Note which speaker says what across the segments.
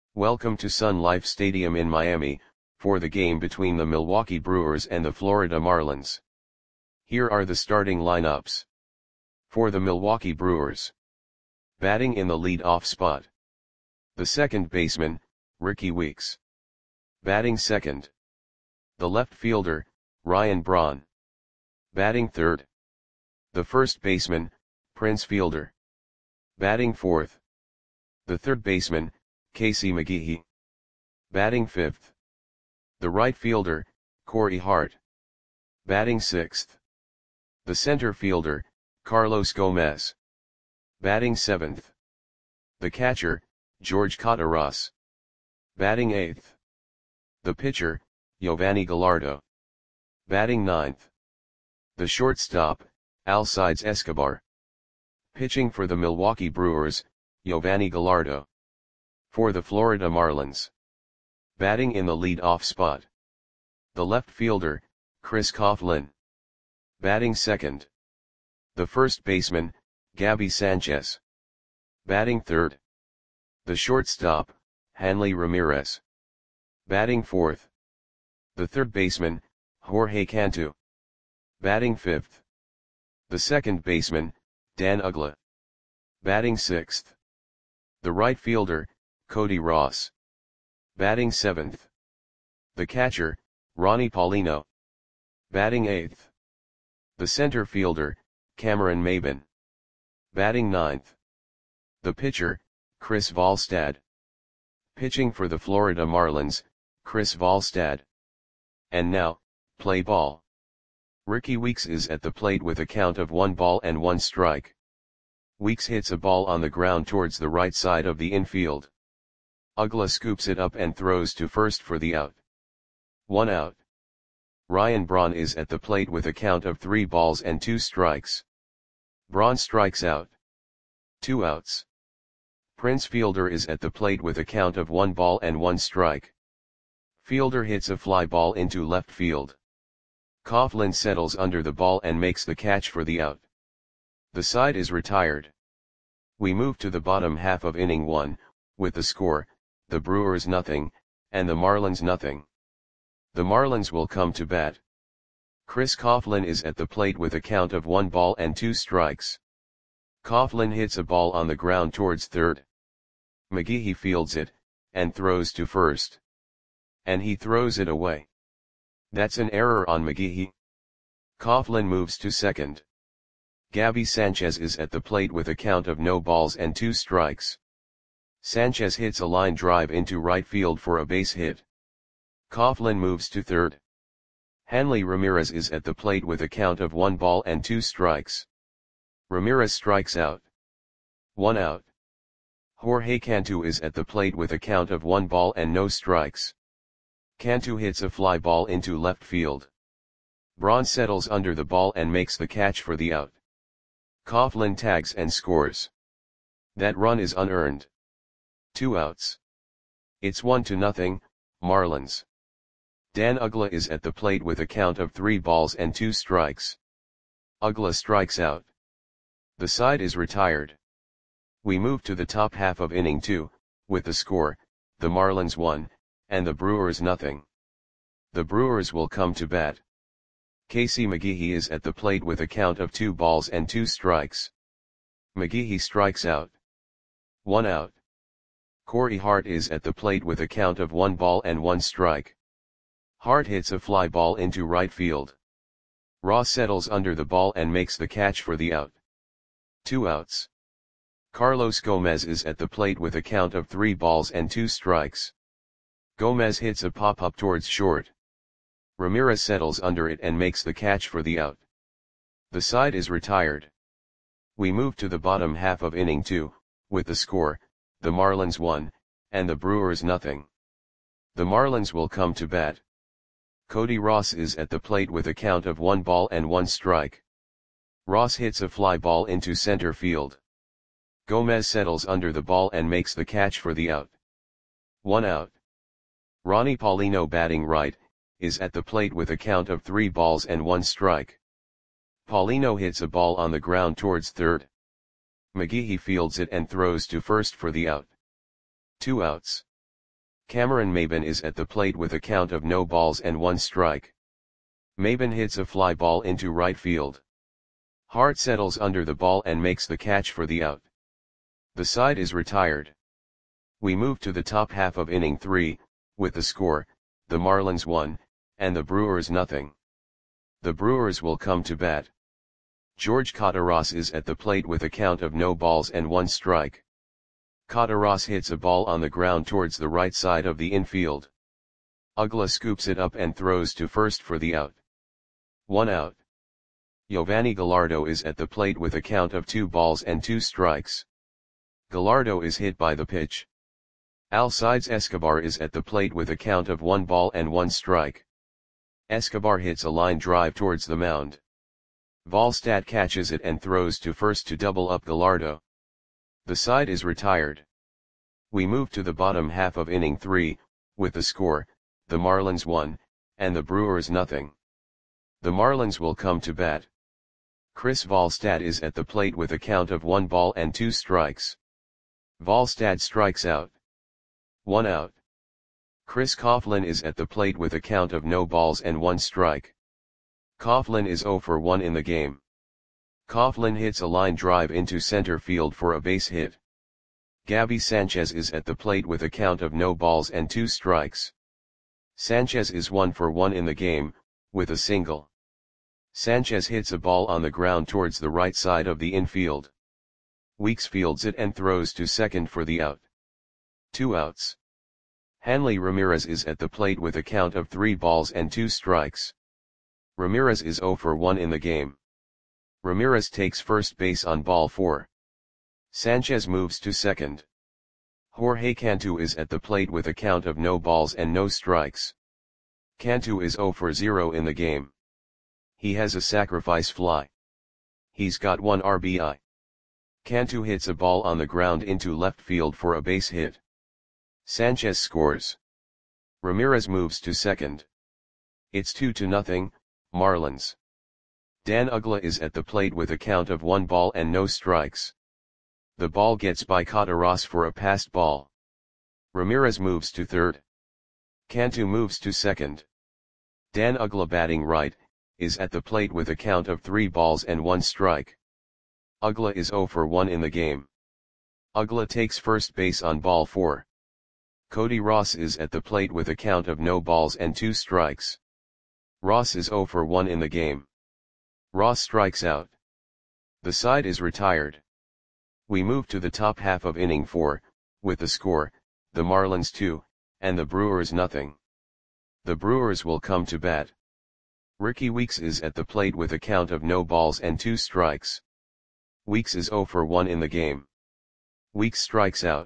Speaker 1: Welcome to Sun Life Stadium in Miami, for the game between the Milwaukee Brewers and the Florida Marlins. Here are the starting lineups. For the Milwaukee Brewers. Batting in the lead-off spot. The second baseman, Rickie Weeks. Batting second. The left fielder, Ryan Braun. Batting third. The first baseman, Prince Fielder. Batting fourth. The third baseman, Casey McGehee. Batting fifth. The right fielder, Corey Hart. Batting sixth. The center fielder, Carlos Gomez. Batting seventh. The catcher, George Kottaras. Batting eighth. The pitcher, Yovani Gallardo. Batting ninth. The shortstop, Alcides Escobar. Pitching for the Milwaukee Brewers, Yovani Gallardo. For the Florida Marlins. Batting in the lead-off spot. The left fielder, Chris Coghlan. Batting second. The first baseman, Gabby Sanchez. Batting third. The shortstop, Hanley Ramirez. Batting fourth. The third baseman, Jorge Cantu. Batting fifth. The second baseman, Dan Uggla. Batting sixth. The right fielder, Cody Ross. Batting seventh. The catcher, Ronnie Paulino. Batting eighth. The center fielder, Cameron Maybin. Batting ninth. The pitcher, Chris Volstad. Pitching for the Florida Marlins, Chris Volstad. And now, play ball. Rickie Weeks is at the plate with a count of 1-1 strike. Weeks hits a ball on the ground towards the right side of the infield. Uggla scoops it up and throws to first for the out. 1 out. Ryan Braun is at the plate with a count of 3-2 strikes. Braun strikes out. 2 outs. Prince Fielder is at the plate with a count of 1-1 strike. Fielder hits a fly ball into left field. Coghlan settles under the ball and makes the catch for the out. The side is retired. We move to the bottom half of inning 1, with the score, the Brewers 0, and the Marlins 0. The Marlins will come to bat. Chris Coghlan is at the plate with a count of 1-2 strikes. Coghlan hits a ball on the ground towards third. McGehee fields it, and throws to first. And he throws it away. That's an error on McGehee. Coghlan moves to second. Gabby Sanchez is at the plate with a count of 0-2 strikes. Sanchez hits a line drive into right field for a base hit. Coghlan moves to third. Hanley Ramirez is at the plate with a count of 1-2 strikes. Ramirez strikes out. 1 out. Jorge Cantu is at the plate with a count of 1-0 strikes. Cantu hits a fly ball into left field. Braun settles under the ball and makes the catch for the out. Coghlan tags and scores. That run is unearned. 2 outs. It's 1-0, Marlins. Dan Uggla is at the plate with a count of 3-2 strikes. Uggla strikes out. The side is retired. We move to the top half of inning 2, with the score, the Marlins 1, and the Brewers 0. The Brewers will come to bat. Casey McGehee is at the plate with a count of 2-2 strikes. McGehee strikes out. 1 out. Corey Hart is at the plate with a count of 1-1 strike. Hart hits a fly ball into right field. Ross settles under the ball and makes the catch for the out. 2 outs. Carlos Gomez is at the plate with a count of 3-2 strikes. Gomez hits a pop-up towards short. Ramirez settles under it and makes the catch for the out. The side is retired. We move to the bottom half of inning 2, with the score, the Marlins 1, and the Brewers 0. The Marlins will come to bat. Cody Ross is at the plate with a count of 1-1 strike. Ross hits a fly ball into center field. Gomez settles under the ball and makes the catch for the out. 1 out. Ronnie Paulino, batting right, is at the plate with a count of 3-1 strike. Paulino hits a ball on the ground towards third. McGehee fields it and throws to first for the out. 2 outs. Cameron Maybin is at the plate with a count of no balls and 1 strike. Maybin hits a fly ball into right field. Hart settles under the ball and makes the catch for the out. The side is retired. We move to the top half of inning 3, with the score, the Marlins 1, and the Brewers nothing. The Brewers will come to bat. George Kottaras is at the plate with a count of no balls and 1 strike. Kottaras hits a ball on the ground towards the right side of the infield. Uggla scoops it up and throws to first for the out. 1 out. Giovanni Gallardo is at the plate with a count of 2 balls and 2 strikes. Gallardo is hit by the pitch. Alcides Escobar is at the plate with a count of 1 ball and 1 strike. Escobar hits a line drive towards the mound. Volstad catches it and throws to first to double up Gallardo. The side is retired. We move to the bottom half of inning 3, with the score, the Marlins 1, and the Brewers nothing. The Marlins will come to bat. Chris Volstad is at the plate with a count of 1 ball and 2 strikes. Volstad strikes out. 1 out. Chris Coughlin is at the plate with a count of no balls and 1 strike. Coughlin is 0 for 1 in the game. Coughlin hits a line drive into center field for a base hit. Gabby Sanchez is at the plate with a count of no balls and 2 strikes. Sanchez is 1 for 1 in the game, with a single. Sanchez hits a ball on the ground towards the right side of the infield. Weeks fields it and throws to second for the out. 2 outs. Hanley Ramirez is at the plate with a count of 3 balls and 2 strikes. Ramirez is 0 for 1 in the game. Ramirez takes first base on ball 4. Sanchez moves to second. Jorge Cantu is at the plate with a count of no balls and no strikes. Cantu is 0 for 0 in the game. He has a sacrifice fly. He's got 1 RBI. Cantu hits a ball on the ground into left field for a base hit. Sanchez scores. Ramirez moves to second. It's 2-0, Marlins. Dan Uggla is at the plate with a count of 1 ball and no strikes. The ball gets by Kottaras for a passed ball. Ramirez moves to third. Cantu moves to second. Dan Uggla batting right, is at the plate with a count of 3 balls and 1 strike. Uggla is 0 for 1 in the game. Uggla takes first base on ball 4. Cody Ross is at the plate with a count of no balls and 2 strikes. Ross is 0 for 1 in the game. Ross strikes out. The side is retired. We move to the top half of inning 4, with the score, the Marlins 2, and the Brewers nothing. The Brewers will come to bat. Ricky Weeks is at the plate with a count of no balls and 2 strikes. Weeks is 0 for 1 in the game. Weeks strikes out.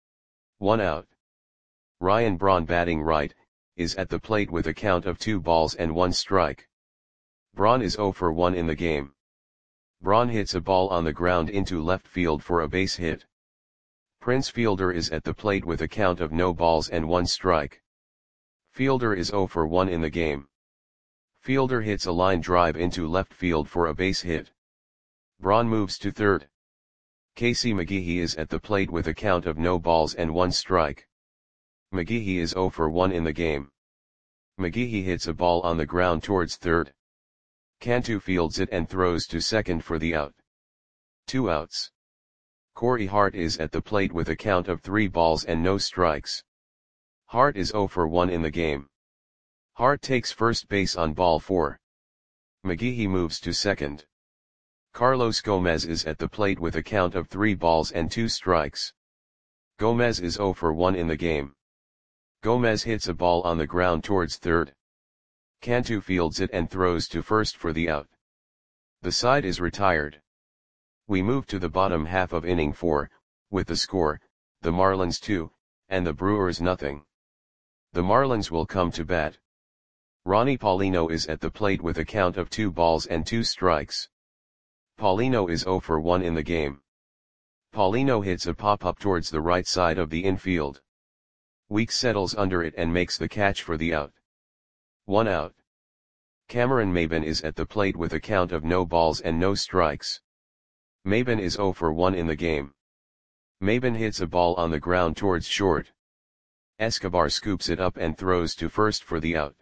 Speaker 1: 1 out. Ryan Braun batting right, is at the plate with a count of 2 balls and 1 strike. Braun is 0 for 1 in the game. Braun hits a ball on the ground into left field for a base hit. Prince Fielder is at the plate with a count of no balls and 1 strike. Fielder is 0 for 1 in the game. Fielder hits a line drive into left field for a base hit. Braun moves to third. Casey McGehee is at the plate with a count of no balls and 1 strike. McGehee is 0 for 1 in the game. McGehee hits a ball on the ground towards third. Cantu fields it and throws to second for the out. 2 outs. Corey Hart is at the plate with a count of 3 balls and no strikes. Hart is 0 for 1 in the game. Hart takes first base on ball 4. McGehee moves to second. Carlos Gomez is at the plate with a count of 3 balls and 2 strikes. Gomez is 0 for 1 in the game. Gomez hits a ball on the ground towards third. Cantu fields it and throws to first for the out. The side is retired. We move to the bottom half of inning 4, with the score, the Marlins 2, and the Brewers nothing. The Marlins will come to bat. Ronnie Paulino is at the plate with a count of 2 balls and 2 strikes. Paulino is 0 for 1 in the game. Paulino hits a pop-up towards the right side of the infield. Weeks settles under it and makes the catch for the out. 1 out. Cameron Maybin is at the plate with a count of no balls and no strikes. Maybin is 0 for 1 in the game. Maybin hits a ball on the ground towards short. Escobar scoops it up and throws to first for the out.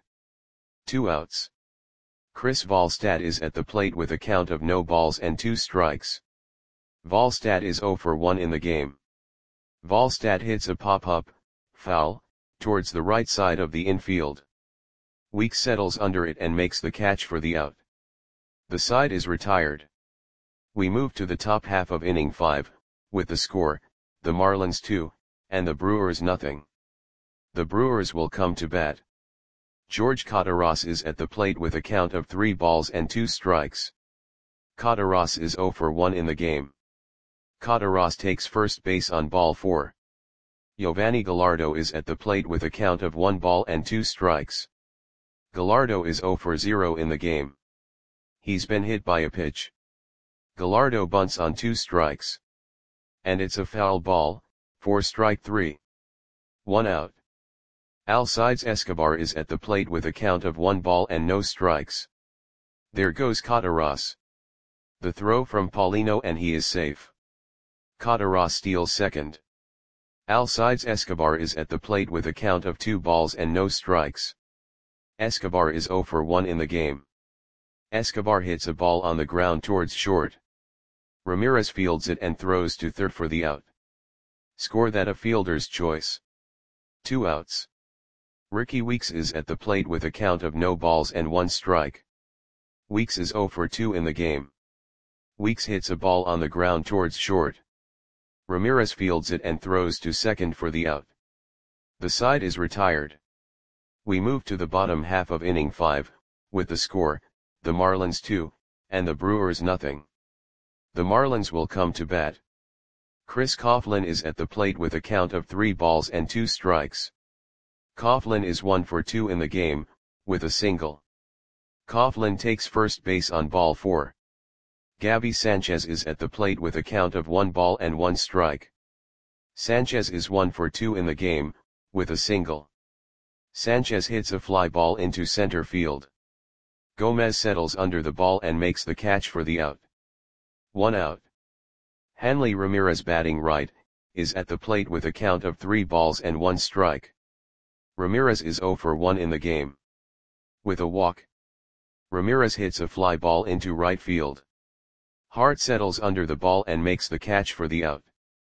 Speaker 1: 2 outs. Chris Volstad is at the plate with a count of no balls and 2 strikes. Volstad is 0 for 1 in the game. Volstad hits a pop-up, foul, towards the right side of the infield. Weeks settles under it and makes the catch for the out. The side is retired. We move to the top half of inning 5, with the score, the Marlins 2, and the Brewers nothing. The Brewers will come to bat. George Cotaras is at the plate with a count of 3 balls and 2 strikes. Cotaras is 0 for 1 in the game. Cotaras takes first base on ball 4. Giovanni Gallardo is at the plate with a count of 1 ball and 2 strikes. Gallardo is 0 for 0 in the game. He's been hit by a pitch. Gallardo bunts on 2 strikes. And it's a foul ball, for strike 3. 1 out. Alcides Escobar is at the plate with a count of 1 ball and no strikes. There goes Cotaras. The throw from Paulino and he is safe. Cotaras steals second. Alcides Escobar is at the plate with a count of 2 balls and no strikes. Escobar is 0 for 1 in the game. Escobar hits a ball on the ground towards short. Ramirez fields it and throws to third for the out. Score that a fielder's choice. 2 outs. Ricky Weeks is at the plate with a count of no balls and 1 strike. Weeks is 0 for 2 in the game. Weeks hits a ball on the ground towards short. Ramirez fields it and throws to second for the out. The side is retired. We move to the bottom half of inning 5, with the score, the Marlins 2, and the Brewers nothing. The Marlins will come to bat. Chris Coughlin is at the plate with a count of 3 balls and 2 strikes. Coughlin is 1 for 2 in the game, with a single. Coughlin takes first base on ball 4. Gabby Sanchez is at the plate with a count of 1 ball and 1 strike. Sanchez is 1 for 2 in the game, with a single. Sanchez hits a fly ball into center field. Gomez settles under the ball and makes the catch for the out. 1 out. Hanley Ramirez, batting right, is at the plate with a count of 3 balls and 1 strike. Ramirez is 0 for 1 in the game. With a walk. Ramirez hits a fly ball into right field. Hart settles under the ball and makes the catch for the out.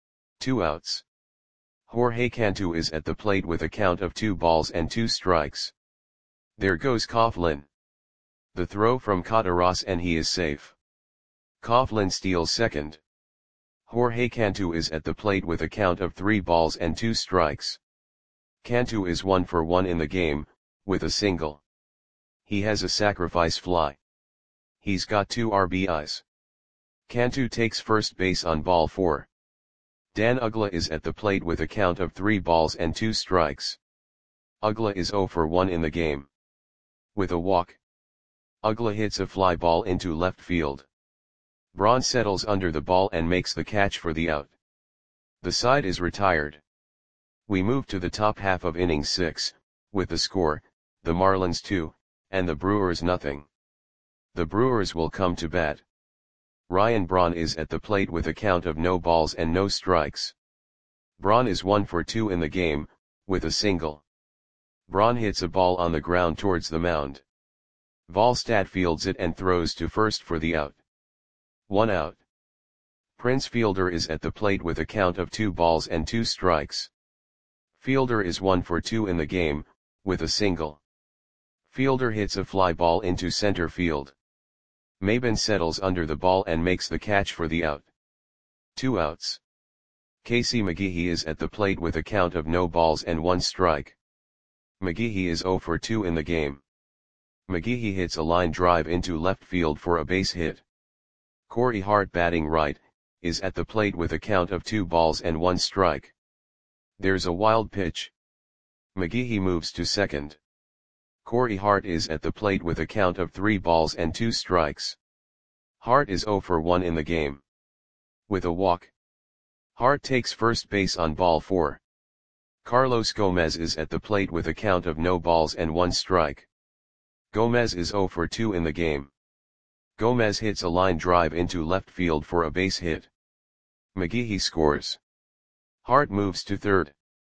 Speaker 1: 2 outs. Jorge Cantu is at the plate with a count of 2 balls and 2 strikes. There goes Coughlin. The throw from Cotaras and he is safe. Coughlin steals second. Jorge Cantu is at the plate with a count of 3 balls and 2 strikes. Cantu is 1 for 1 in the game, with a single. He has a sacrifice fly. He's got 2 RBIs. Cantu takes first base on ball 4. Dan Uggla is at the plate with a count of 3 balls and 2 strikes. Uggla is 0 for 1 in the game. With a walk. Uggla hits a fly ball into left field. Braun settles under the ball and makes the catch for the out. The side is retired. We move to the top half of inning 6, with the score, the Marlins 2, and the Brewers nothing. The Brewers will come to bat. Ryan Braun is at the plate with a count of no balls and no strikes. Braun is 1 for 2 in the game, with a single. Braun hits a ball on the ground towards the mound. Volstad fields it and throws to first for the out. 1 out. Prince Fielder is at the plate with a count of 2 balls and 2 strikes. Fielder is 1 for 2 in the game, with a single. Fielder hits a fly ball into center field. Maben settles under the ball and makes the catch for the out. 2 outs. Casey McGehee is at the plate with a count of no balls and 1 strike. McGehee is 0 for 2 in the game. McGehee hits a line drive into left field for a base hit. Corey Hart, batting right, is at the plate with a count of 2 balls and 1 strike. There's a wild pitch. McGehee moves to second. Corey Hart is at the plate with a count of 3 balls and 2 strikes. Hart is 0 for 1 in the game. With a walk. Hart takes first base on ball 4. Carlos Gomez is at the plate with a count of no balls and 1 strike. Gomez is 0 for 2 in the game. Gomez hits a line drive into left field for a base hit. McGehee scores. Hart moves to third.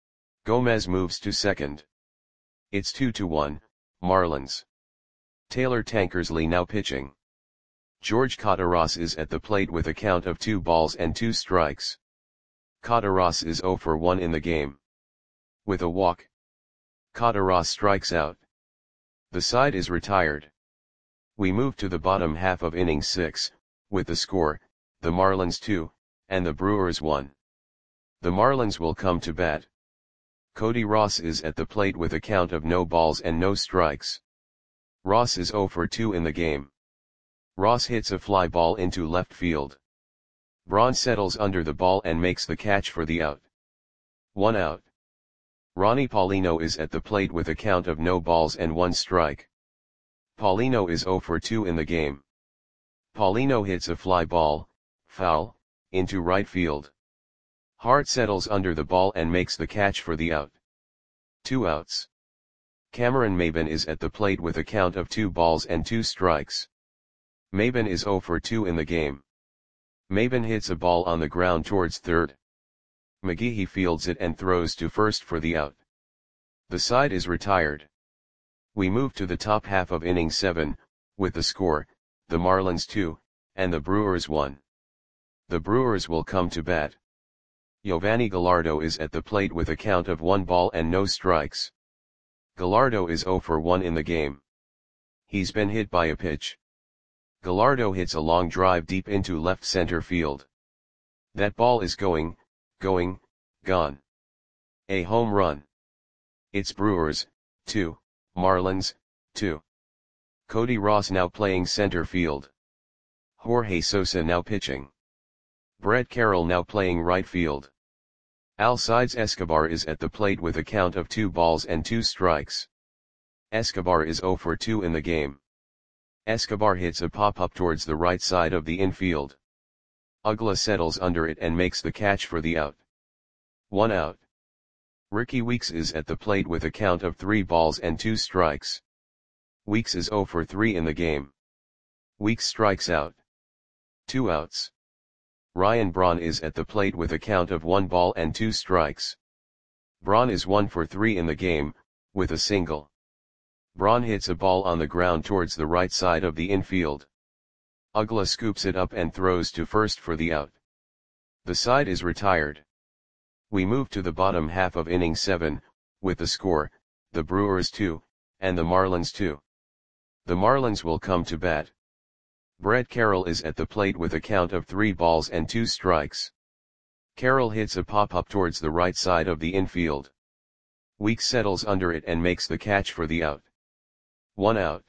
Speaker 1: Gomez moves to second. It's 2-1, Marlins. Taylor Tankersley now pitching. George Cotaras is at the plate with a count of 2 balls and 2 strikes. Cotaras is 0 for 1 in the game. With a walk, Cotaras strikes out. The side is retired. We move to the bottom half of inning 6, with the score, the Marlins 2, and the Brewers 1. The Marlins will come to bat. Cody Ross is at the plate with a count of no balls and no strikes. Ross is 0 for 2 in the game. Ross hits a fly ball into left field. Braun settles under the ball and makes the catch for the out. 1 out. Ronnie Paulino is at the plate with a count of no balls and 1 strike. Paulino is 0 for 2 in the game. Paulino hits a fly ball, foul, into right field. Hart settles under the ball and makes the catch for the out. 2 outs. Cameron Maybin is at the plate with a count of 2 balls and 2 strikes. Maybin is 0 for 2 in the game. Maybin hits a ball on the ground towards third. McGehee fields it and throws to first for the out. The side is retired. We move to the top half of inning 7, with the score, the Marlins 2, and the Brewers 1. The Brewers will come to bat. Giovanni Gallardo is at the plate with a count of 1 ball and no strikes. Gallardo is 0 for 1 in the game. He's been hit by a pitch. Gallardo hits a long drive deep into left center field. That ball is gone. A home run. It's Brewers, 2, Marlins, 2. Cody Ross now playing center field. Jorge Sosa now pitching. Brett Carroll now playing right field. Alcides Escobar is at the plate with a count of 2 balls and 2 strikes. Escobar is 0 for 2 in the game. Escobar hits a pop-up towards the right side of the infield. Uggla settles under it and makes the catch for the out. 1 out. Ricky Weeks is at the plate with a count of 3 balls and 2 strikes. Weeks is 0 for 3 in the game. Weeks strikes out. 2 outs. Ryan Braun is at the plate with a count of 1 ball and 2 strikes. Braun is 1 for 3 in the game, with a single. Braun hits a ball on the ground towards the right side of the infield. Uggla scoops it up and throws to first for the out. The side is retired. We move to the bottom half of inning 7, with the score, the Brewers 2, and the Marlins 2. The Marlins will come to bat. Brett Carroll is at the plate with a count of 3 balls and 2 strikes. Carroll hits a pop-up towards the right side of the infield. Weeks settles under it and makes the catch for the out. 1 out.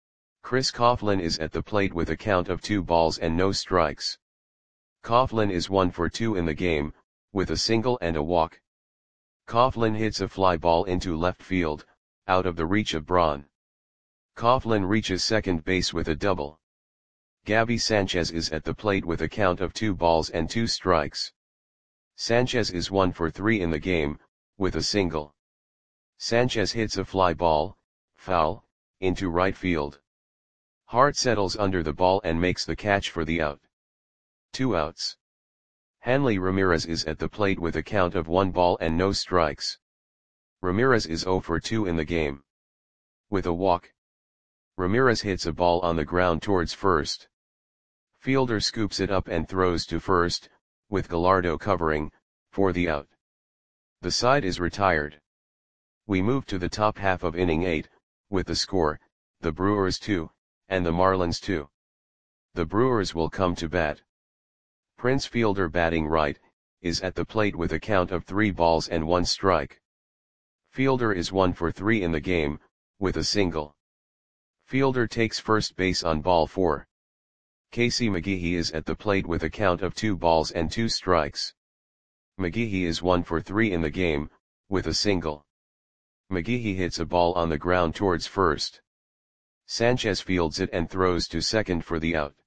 Speaker 1: Chris Coughlin is at the plate with a count of 2 balls and no strikes. Coughlin is 1 for 2 in the game, with a single and a walk. Coughlin hits a fly ball into left field, out of the reach of Braun. Coughlin reaches second base with a double. Gabby Sanchez is at the plate with a count of 2 balls and 2 strikes. Sanchez is 1 for 3 in the game, with a single. Sanchez hits a fly ball, foul, into right field. Hart settles under the ball and makes the catch for the out. 2 outs. Hanley Ramirez is at the plate with a count of 1 ball and no strikes. Ramirez is 0 for 2 in the game. With a walk, Ramirez hits a ball on the ground towards first. Fielder scoops it up and throws to first, with Gallardo covering, for the out. The side is retired. We move to the top half of inning 8, with the score, the Brewers 2, and the Marlins 2. The Brewers will come to bat. Prince Fielder batting right, is at the plate with a count of 3 balls and 1 strike. Fielder is 1 for 3 in the game, with a single. Fielder takes first base on ball 4. Casey McGehee is at the plate with a count of 2 balls and 2 strikes. McGehee is 1 for 3 in the game, with a single. McGehee hits a ball on the ground towards first. Sanchez fields it and throws to second for the out.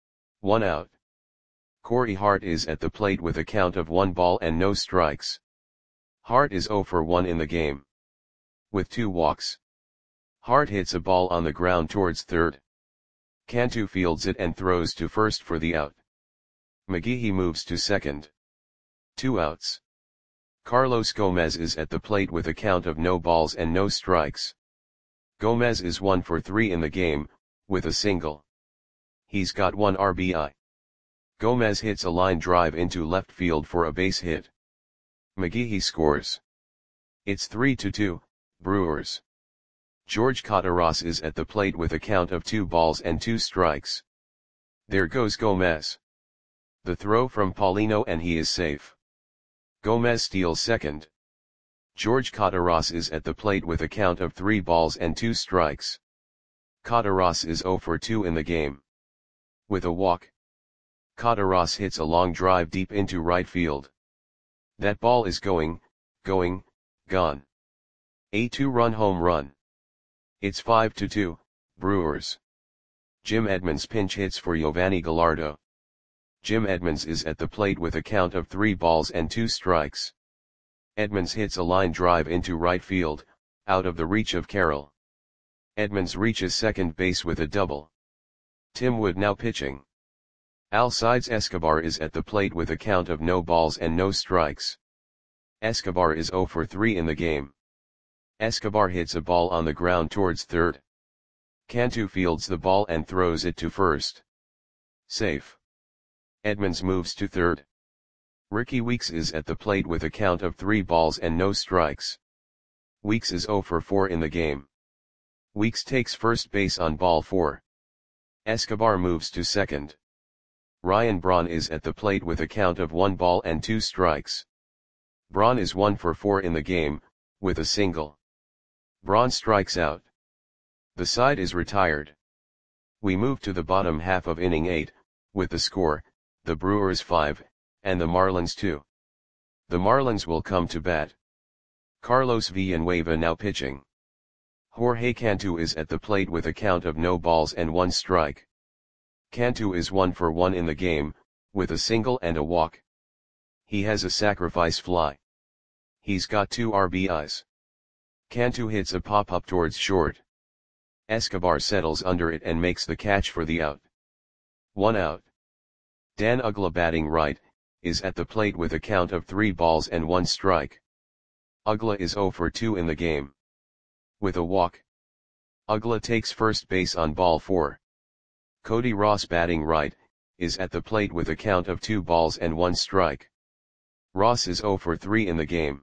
Speaker 1: 1 out. Corey Hart is at the plate with a count of 1 ball and no strikes. Hart is 0 for 1 in the game. With 2 walks. Hart hits a ball on the ground towards third. Cantu fields it and throws to first for the out. McGehee moves to second. 2 outs. Carlos Gomez is at the plate with a count of no balls and no strikes. Gomez is 1 for 3 in the game, with a single. He's got 1 RBI. Gomez hits a line drive into left field for a base hit. McGehee scores. It's 3-2, Brewers. George Cotaras is at the plate with a count of 2 balls and 2 strikes. There goes Gomez. The throw from Paulino and he is safe. Gomez steals second. George Cotaras is at the plate with a count of 3 balls and 2 strikes. Cotaras is 0 for 2 in the game. With a walk. Cotaras hits a long drive deep into right field. That ball is gone. A 2-run home run. It's 5-2, Brewers. Jim Edmonds pinch hits for Giovanni Gallardo. Jim Edmonds is at the plate with a count of 3 balls and 2 strikes. Edmonds hits a line drive into right field, out of the reach of Carroll. Edmonds reaches second base with a double. Tim Wood now pitching. Alcides Escobar is at the plate with a count of no balls and no strikes. Escobar is 0 for 3 in the game. Escobar hits a ball on the ground towards third. Cantu fields the ball and throws it to first. Safe. Edmonds moves to third. Ricky Weeks is at the plate with a count of 3 balls and no strikes. Weeks is 0 for 4 in the game. Weeks takes first base on ball 4. Escobar moves to second. Ryan Braun is at the plate with a count of 1 ball and 2 strikes. Braun is 1 for 4 in the game, with a single. Braun strikes out. The side is retired. We move to the bottom half of inning 8, with the score, the Brewers 5, and the Marlins 2. The Marlins will come to bat. Carlos Villanueva now pitching. Jorge Cantu is at the plate with a count of no balls and 1 strike. Cantu is 1 for 1 in the game, with a single and a walk. He has a sacrifice fly. He's got 2 RBIs. Cantu hits a pop-up towards short. Escobar settles under it and makes the catch for the out. 1 out. Dan Uggla batting right, is at the plate with a count of 3 balls and 1 strike. Uggla is 0 for 2 in the game. With a walk. Uggla takes first base on ball 4. Cody Ross batting right, is at the plate with a count of 2 balls and 1 strike. Ross is 0 for 3 in the game.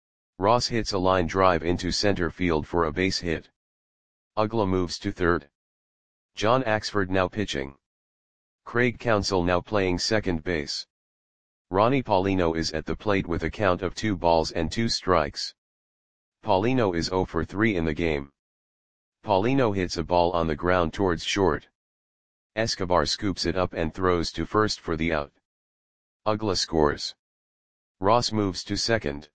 Speaker 1: Ross hits a line drive into center field for a base hit. Uggla moves to third. John Axford now pitching. Craig Counsell now playing second base. Ronnie Paulino is at the plate with a count of 2 balls and 2 strikes. Paulino is 0 for 3 in the game. Paulino hits a ball on the ground towards short. Escobar scoops it up and throws to first for the out. Uggla scores. Ross moves to second.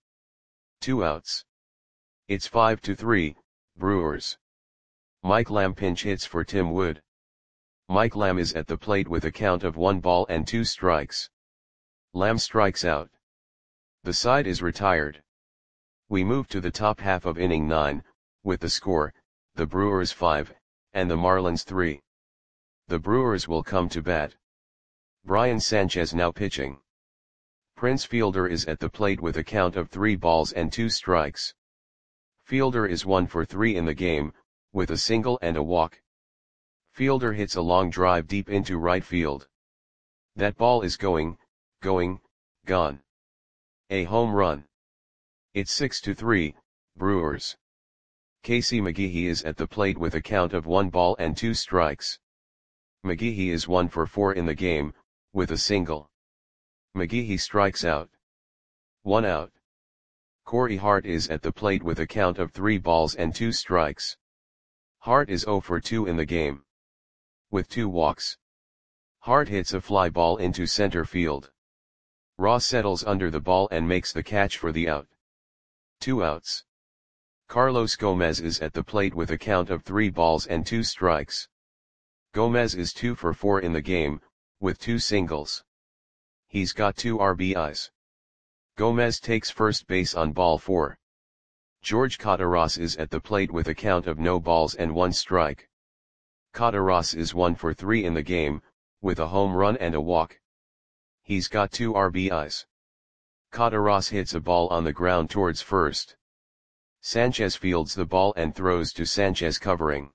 Speaker 1: 2 outs. It's 5-3, Brewers. Mike Lamb pinch hits for Tim Wood. Mike Lamb is at the plate with a count of 1 ball and 2 strikes. Lamb strikes out. The side is retired. We move to the top half of inning 9, with the score, the Brewers 5, and the Marlins 3. The Brewers will come to bat. Brian Sanchez now pitching. Prince Fielder is at the plate with a count of 3 balls and 2 strikes. Fielder is 1 for 3 in the game, with a single and a walk. Fielder hits a long drive deep into right field. That ball is gone. A home run. It's 6-3, Brewers. Casey McGehee is at the plate with a count of 1 ball and 2 strikes. McGehee is 1 for 4 in the game, with a single. McGehee strikes out. 1 out. Corey Hart is at the plate with a count of 3 balls and 2 strikes. Hart is 0 for 2 in the game. With 2 walks. Hart hits a fly ball into center field. Ross settles under the ball and makes the catch for the out. 2 outs. Carlos Gomez is at the plate with a count of 3 balls and 2 strikes. Gomez is 2 for 4 in the game, with 2 singles. He's got 2 RBIs. Gomez takes first base on ball 4. George Cotaras is at the plate with a count of no balls and 1 strike. Cotaras is 1 for 3 in the game, with a home run and a walk. He's got 2 RBIs. Cotaros hits a ball on the ground towards first. Sanchez fields the ball and throws to Sanchez covering.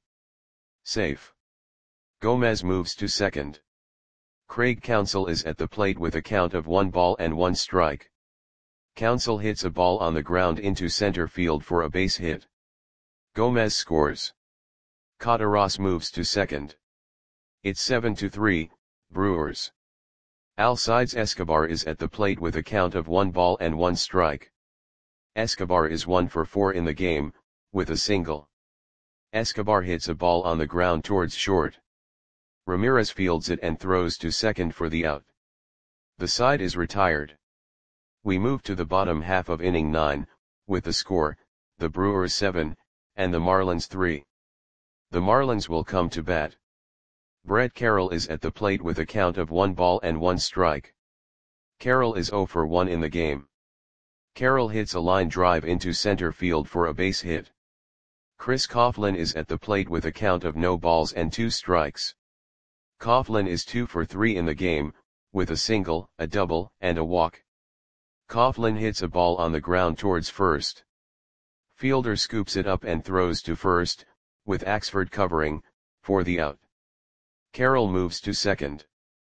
Speaker 1: Safe. Gomez moves to second. Craig Counsell is at the plate with a count of 1 ball and 1 strike. Counsell hits a ball on the ground into center field for a base hit. Gomez scores. Cotaros moves to second. It's 7-3, Brewers. Alcides Escobar is at the plate with a count of 1 ball and 1 strike. Escobar is 1 for 4 in the game, with a single. Escobar hits a ball on the ground towards short. Ramirez fields it and throws to second for the out. The side is retired. We move to the bottom half of inning 9, with the score, the Brewers 7, and the Marlins 3. The Marlins will come to bat. Brett Carroll is at the plate with a count of 1 ball and 1 strike. Carroll is 0 for 1 in the game. Carroll hits a line drive into center field for a base hit. Chris Coughlin is at the plate with a count of no balls and 2 strikes. Coughlin is 2 for 3 in the game, with a single, a double, and a walk. Coughlin hits a ball on the ground towards first. Fielder scoops it up and throws to first, with Axford covering, for the out. Carroll moves to second.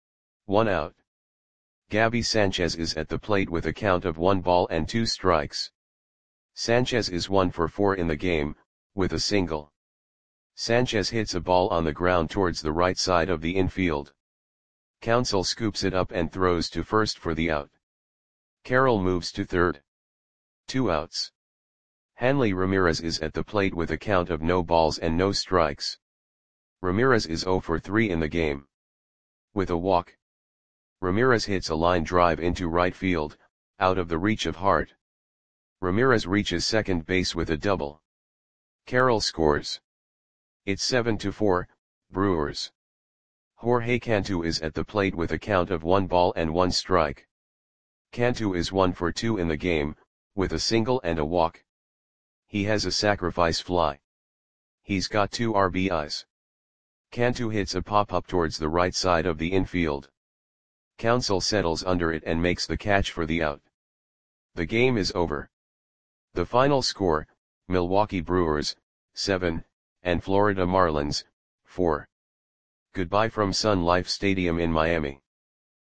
Speaker 1: 1 out. Gabby Sanchez is at the plate with a count of 1 ball and 2 strikes. Sanchez is 1 for 4 in the game, with a single. Sanchez hits a ball on the ground towards the right side of the infield. Counsell scoops it up and throws to first for the out. Carroll moves to third. 2 outs. Hanley Ramirez is at the plate with a count of no balls and no strikes. Ramirez is 0 for 3 in the game. With a walk. Ramirez hits a line drive into right field, out of the reach of Hart. Ramirez reaches second base with a double. Carroll scores. It's 7-4, Brewers. Jorge Cantu is at the plate with a count of 1 ball and 1 strike. Cantu is 1 for 2 in the game, with a single and a walk. He has a sacrifice fly. He's got 2 RBIs. Cantu hits a pop-up towards the right side of the infield. Counsell settles under it and makes the catch for the out. The game is over. The final score, Milwaukee Brewers, 7, and Florida Marlins, 4. Goodbye from Sun Life Stadium in Miami.